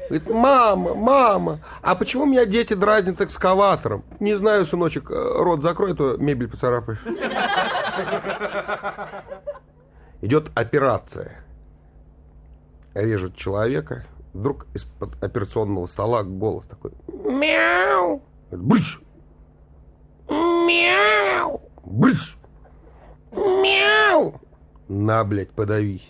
Говорит, мама, а почему меня дети дразнят экскаватором? Не знаю, сыночек, рот закрой, а то мебель поцарапаешь. Идет операция. Режут человека. Вдруг из-под операционного стола голос такой. Мяу! Брысь! Мяу! Брысь! Мяу! На, блядь, подавись.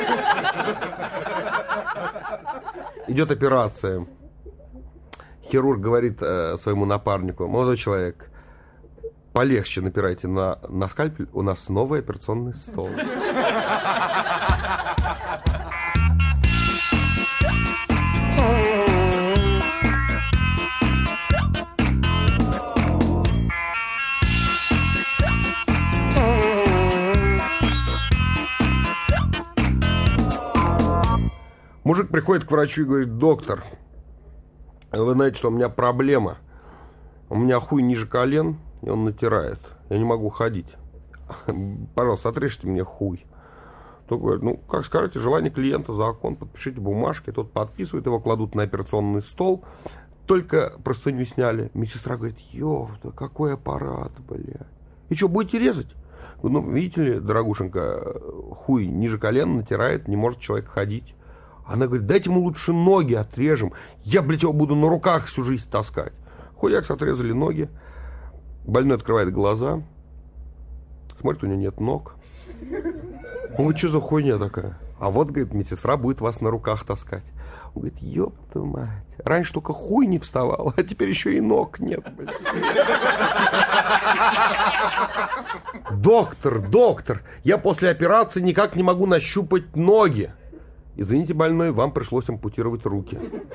Идет операция. Хирург говорит своему напарнику: молодой человек, полегче напирайте на скальпель, у нас новый операционный стол. Мужик приходит к врачу и говорит: доктор, вы знаете, что у меня проблема. У меня хуй ниже колен, и он натирает. Я не могу ходить. Пожалуйста, отрежьте мне хуй. Тот говорит: ну, как скажете, желание клиента, закон, подпишите бумажки. Тот подписывает, его кладут на операционный стол. Только простыню сняли. Медсестра говорит: ёпта, какой аппарат, блядь. И что, будете резать? Ну, видите ли, дорогушенька, хуй ниже колен натирает, не может человек ходить. Она говорит: дайте ему лучше ноги отрежем. Я, блядь, его буду на руках всю жизнь таскать. Хуякс, отрезали ноги. Больной открывает глаза. Смотрит, у него нет ног. Он говорит: что за хуйня такая? А вот, говорит, медсестра будет вас на руках таскать. Он говорит: ёпта мать. Раньше только хуй не вставал, а теперь еще и ног нет, блядь. Доктор, я после операции никак не могу нащупать ноги. Извините, больной, вам пришлось ампутировать руки.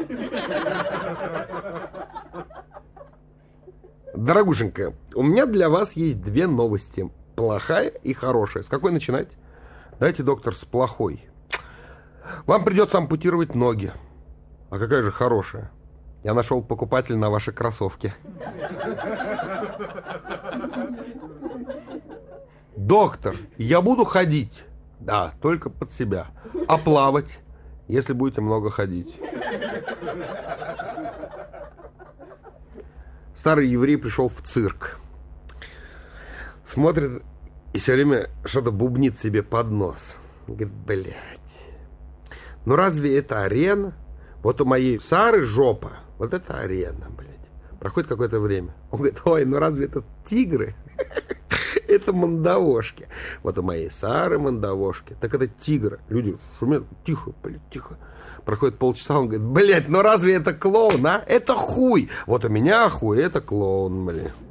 Дорогушенька, у меня для вас есть две новости. Плохая и хорошая. С какой начинать? Давайте, доктор, с плохой. Вам придется ампутировать ноги. А какая же хорошая? Я нашел покупателя на ваши кроссовки. Доктор, я буду ходить. Да, только под себя. А плавать, если будете много ходить. Старый еврей пришел в цирк. Смотрит и все время что-то бубнит себе под нос. Говорит: блядь, ну разве это арена? Вот у моей Сары жопа, вот это арена, блядь. Проходит какое-то время. Он говорит: ой, ну разве это тигры? Это мандавошки. Вот у моей Сары мандавошки. Так это тигры. Люди шумят. Тихо, блядь, тихо. Проходит полчаса, он говорит: блядь, ну разве это клоун, а? Это хуй. Вот у меня хуй, это клоун, блядь.